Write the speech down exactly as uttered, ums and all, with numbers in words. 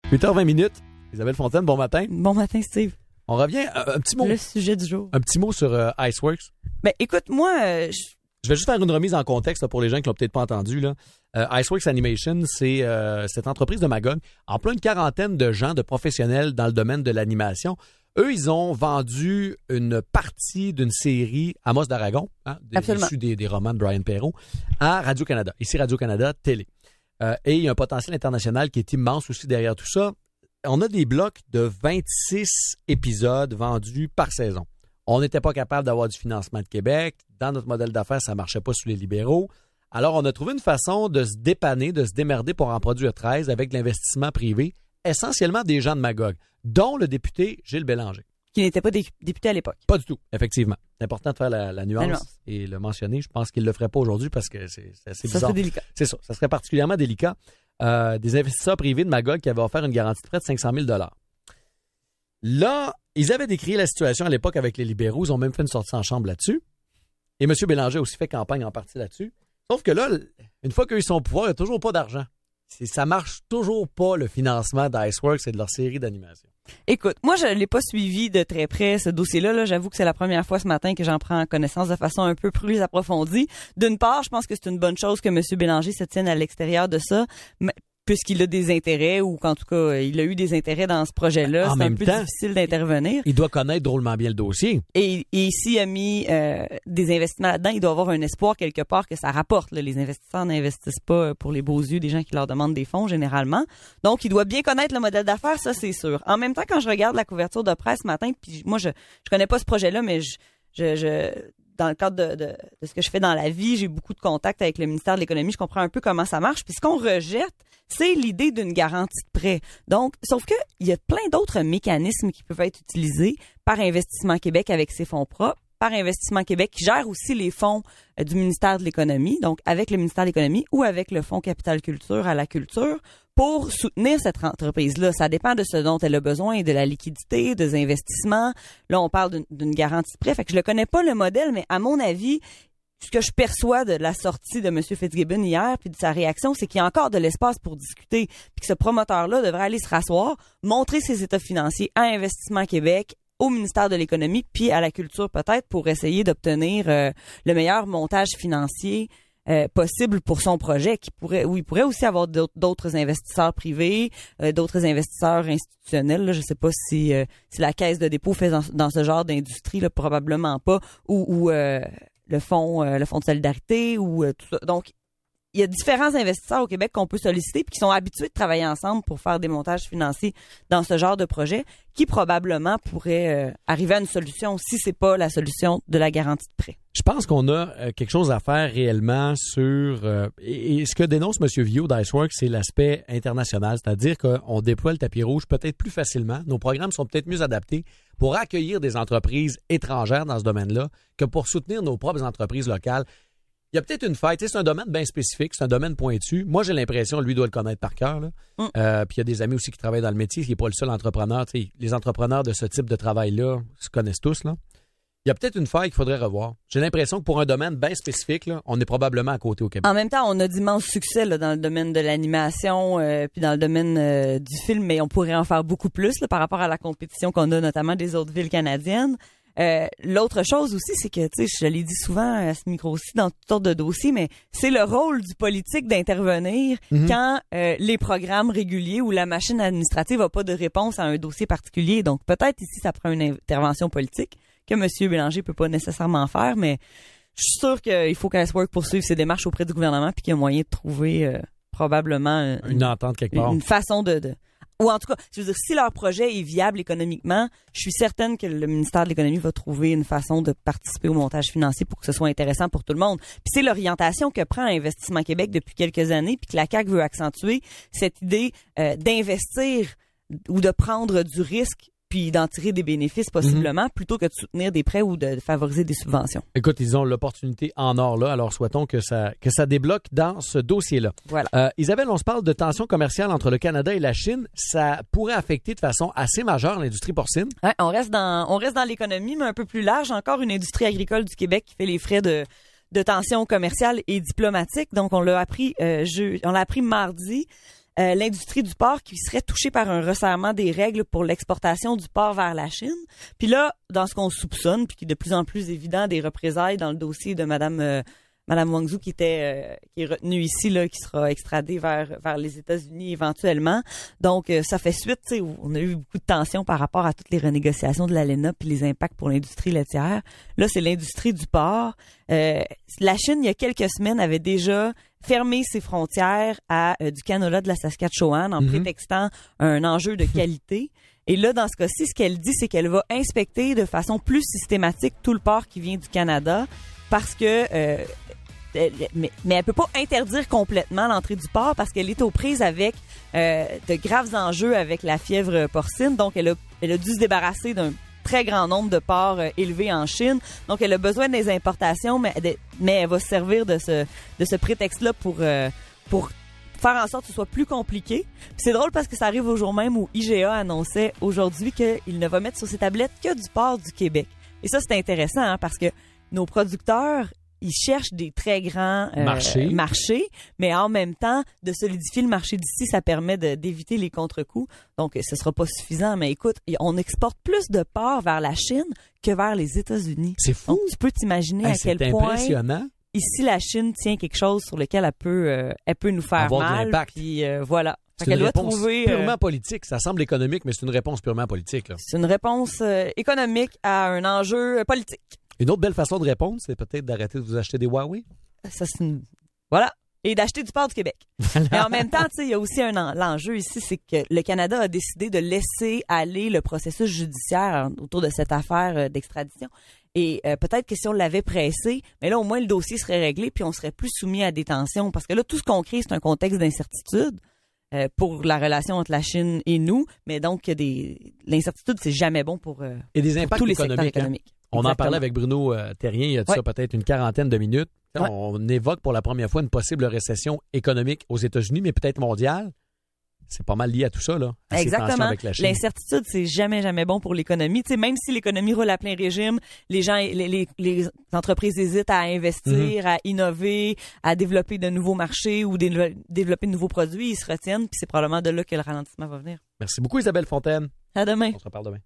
huit heures vingt minutes. Isabelle Fontaine, bon matin. Bon matin, Steve. On revient, un, un petit mot. Le sujet du jour. Un petit mot sur euh, Iceworks. Ben, écoute, moi... Euh, je... je vais juste faire une remise en contexte là, pour les gens qui l'ont peut-être pas entendu. Là. Euh, Iceworks Animation, c'est euh, cette entreprise de Magog. En plein une quarantaine de gens, de professionnels dans le domaine de l'animation. Eux, ils ont vendu une partie d'une série Amos d'Aragon, hein, issue des, des romans de Brian Perrault, à Radio-Canada. Ici, Radio-Canada Télé. Euh, et il y a un potentiel international qui est immense aussi derrière tout ça. On a des blocs de vingt-six épisodes vendus par saison. On n'était pas capable d'avoir du financement de Québec. Dans notre modèle d'affaires, ça ne marchait pas sous les libéraux. Alors, on a trouvé une façon de se dépanner, de se démerder pour en produire treize avec de l'investissement privé, essentiellement des gens de Magog, dont le député Gilles Bélanger. Qui n'était pas dé- député à l'époque. Pas du tout, effectivement. C'est important de faire la, la, nuance, la nuance et le mentionner. Je pense qu'il ne le ferait pas aujourd'hui parce que c'est, c'est assez bizarre. Ça serait délicat. C'est ça, ça serait particulièrement délicat. Euh, des investisseurs privés de Magog qui avaient offert une garantie de prêt de cinq cent mille dollars. Là, ils avaient décrit la situation à l'époque avec les libéraux. Ils ont même fait une sortie en chambre là-dessus. Et M. Bélanger a aussi fait campagne en partie là-dessus. Sauf que là, une fois qu'ils sont au pouvoir, il n'y a toujours pas d'argent. C'est, ça marche toujours pas, le financement d'Iceworks et de leur série d'animation. Écoute, moi, je ne l'ai pas suivi de très près, ce dossier-là. Là. J'avoue que c'est la première fois ce matin que j'en prends connaissance de façon un peu plus approfondie. D'une part, je pense que c'est une bonne chose que M. Bélanger se tienne à l'extérieur de ça, mais puisqu'il a des intérêts, ou qu'en tout cas, il a eu des intérêts dans ce projet-là. En c'est un peu temps, difficile d'intervenir. Il doit connaître drôlement bien le dossier. Et, et s'il a mis euh, des investissements là-dedans, il doit avoir un espoir quelque part que ça rapporte. Là. Les investisseurs n'investissent pas pour les beaux yeux des gens qui leur demandent des fonds, généralement. Donc, il doit bien connaître le modèle d'affaires, ça, c'est sûr. En même temps, quand je regarde la couverture de presse ce matin, puis moi, je je connais pas ce projet-là, mais je... je, je dans le cadre de, de, de ce que je fais dans la vie, j'ai beaucoup de contacts avec le ministère de l'Économie, je comprends un peu comment ça marche. Puis ce qu'on rejette, c'est l'idée d'une garantie de prêt. Donc, sauf que il y a plein d'autres mécanismes qui peuvent être utilisés par Investissement Québec avec ses fonds propres, par Investissement Québec qui gère aussi les fonds euh, du ministère de l'Économie, donc avec le ministère de l'Économie ou avec le Fonds Capital Culture à la culture, pour soutenir cette entreprise-là. Ça dépend de ce dont elle a besoin, de la liquidité, des investissements. Là, on parle d'une, d'une garantie de prêt. Fait que je le connais pas le modèle, mais à mon avis, ce que je perçois de la sortie de M. Fitzgibbon hier, puis de sa réaction, c'est qu'il y a encore de l'espace pour discuter, puis que ce promoteur-là devrait aller se rasseoir, montrer ses états financiers à Investissement Québec, au ministère de l'Économie, puis à la culture peut-être, pour essayer d'obtenir euh, le meilleur montage financier Euh, possible pour son projet, qui pourrait, où il pourrait aussi avoir d'autres, d'autres investisseurs privés, euh, d'autres investisseurs institutionnels. Là, je ne sais pas si, euh, si la Caisse de dépôt fait dans, dans ce genre d'industrie, là, probablement pas, ou, ou euh, le fonds, euh, le fonds de solidarité, ou euh, tout ça. Donc, il y a différents investisseurs au Québec qu'on peut solliciter puis qui sont habitués de travailler ensemble pour faire des montages financiers dans ce genre de projet qui probablement pourraient euh, arriver à une solution si c'est pas la solution de la garantie de prêt. Je pense qu'on a euh, quelque chose à faire réellement sur... Euh, et, et ce que dénonce M. Viau d'Iceworks, c'est l'aspect international, c'est-à-dire qu'on déploie le tapis rouge peut-être plus facilement. Nos programmes sont peut-être mieux adaptés pour accueillir des entreprises étrangères dans ce domaine-là que pour soutenir nos propres entreprises locales. Il y a peut-être une faille. Tu sais, c'est un domaine bien spécifique, c'est un domaine pointu. Moi, j'ai l'impression, lui doit le connaître par cœur. Là. Mm. Euh, puis il y a des amis aussi qui travaillent dans le métier, qui n'est pas le seul entrepreneur. Tu sais, les entrepreneurs de ce type de travail-là se connaissent tous. Là. Il y a peut-être une faille qu'il faudrait revoir. J'ai l'impression que pour un domaine bien spécifique, là, on est probablement à côté au Québec. En même temps, on a d'immenses succès là, dans le domaine de l'animation euh, puis dans le domaine euh, du film, mais on pourrait en faire beaucoup plus là, par rapport à la compétition qu'on a notamment des autres villes canadiennes. Euh, l'autre chose aussi, c'est que, tu sais, je l'ai dit souvent à ce micro-ci dans toutes sortes de dossiers, mais c'est le rôle du politique d'intervenir mm-hmm. quand euh, les programmes réguliers ou la machine administrative n'a pas de réponse à un dossier particulier. Donc, peut-être ici, ça prend une intervention politique que M. Bélanger peut pas nécessairement faire, mais je suis sûre qu'il faut qu'Iceworks poursuive ses démarches auprès du gouvernement puis qu'il y a moyen de trouver euh, probablement une, une entente quelque part. Une façon de... de Ou en tout cas, je veux dire, si leur projet est viable économiquement, je suis certaine que le ministère de l'Économie va trouver une façon de participer au montage financier pour que ce soit intéressant pour tout le monde. Puis c'est l'orientation que prend Investissement Québec depuis quelques années, puis que la C A Q veut accentuer, cette idée euh, d'investir ou de prendre du risque puis d'en tirer des bénéfices possiblement, mm-hmm. plutôt que de soutenir des prêts ou de favoriser des subventions. Écoute, ils ont l'opportunité en or là, alors souhaitons que ça que ça débloque dans ce dossier-là. Voilà. Euh, Isabelle, on se parle de tensions commerciales entre le Canada et la Chine. Ça pourrait affecter de façon assez majeure l'industrie porcine. Ouais, on reste dans on reste dans l'économie, mais un peu plus large. Encore une industrie agricole du Québec qui fait les frais de de tensions commerciales et diplomatiques. Donc, on l'a appris, euh, je, on l'a appris mardi. euh, l'industrie du porc qui serait touchée par un resserrement des règles pour l'exportation du porc vers la Chine. Puis là, dans ce qu'on soupçonne, puis qui est de plus en plus évident, des représailles dans le dossier de Madame euh, Madame Wang Zhu qui était euh, qui est retenue ici là, qui sera extradée vers vers les États-Unis éventuellement. Donc euh, ça fait suite, tu sais, on a eu beaucoup de tensions par rapport à toutes les renégociations de l'A L E N A puis les impacts pour l'industrie laitière. Là, c'est l'industrie du porc. Euh, la Chine, il y a quelques semaines, avait déjà fermé ses frontières à euh, du canola de la Saskatchewan en mm-hmm. prétextant un enjeu de qualité. Et là, dans ce cas-ci, ce qu'elle dit, c'est qu'elle va inspecter de façon plus systématique tout le porc qui vient du Canada parce que euh, Mais, mais elle peut pas interdire complètement l'entrée du porc parce qu'elle est aux prises avec euh, de graves enjeux avec la fièvre porcine. Donc, elle a, elle a dû se débarrasser d'un très grand nombre de porcs euh, élevés en Chine. Donc, elle a besoin des importations, mais, de, mais elle va se servir de ce, de ce prétexte-là pour, euh, pour faire en sorte que ce soit plus compliqué. Puis c'est drôle parce que ça arrive au jour même où I G A annonçait aujourd'hui qu'il ne va mettre sur ses tablettes que du porc du Québec. Et ça, c'est intéressant hein, parce que nos producteurs, ils cherchent des très grands euh, marchés. marchés, mais en même temps, de solidifier le marché d'ici, ça permet de, d'éviter les contre-coups. Donc, ce sera pas suffisant, mais écoute, on exporte plus de porc vers la Chine que vers les États-Unis. C'est fou. Donc, tu peux t'imaginer hey, à quel c'est point impressionnant. Ici, la Chine tient quelque chose sur lequel elle peut, euh, elle peut nous faire avoir mal. De l'impact. Puis euh, voilà. C'est fait une doit réponse trouver, purement euh, politique. Ça semble économique, mais c'est une réponse purement politique. Là. C'est une réponse euh, économique à un enjeu politique. Une autre belle façon de répondre, c'est peut-être d'arrêter de vous acheter des Huawei. Ça, c'est une... Voilà. Et d'acheter du porc du Québec. Mais en même temps, tu sais, il y a aussi un en... l'enjeu ici, c'est que le Canada a décidé de laisser aller le processus judiciaire autour de cette affaire d'extradition. Et euh, peut-être que si on l'avait pressé, mais là, au moins, le dossier serait réglé puis on serait plus soumis à des tensions. Parce que là, tout ce qu'on crée, c'est un contexte d'incertitude euh, pour la relation entre la Chine et nous. Mais donc, des... l'incertitude, c'est jamais bon pour, euh, et des pour impacts tous les économiques, secteurs économiques. Hein? On Exactement. en parlait avec Bruno euh, Terrien il y a de ouais. ça peut-être une quarantaine de minutes. Ouais. On évoque pour la première fois une possible récession économique aux États-Unis, mais peut-être mondiale. C'est pas mal lié à tout ça, là. À Exactement. Avec la Chine. L'incertitude, c'est jamais, jamais bon pour l'économie. Tu sais, même si l'économie roule à plein régime, les gens, les, les, les entreprises hésitent à investir, mm-hmm. à innover, à développer de nouveaux marchés ou dé- développer de nouveaux produits. Ils se retiennent, puis c'est probablement de là que le ralentissement va venir. Merci beaucoup, Isabelle Fontaine. À demain. On se reparle demain.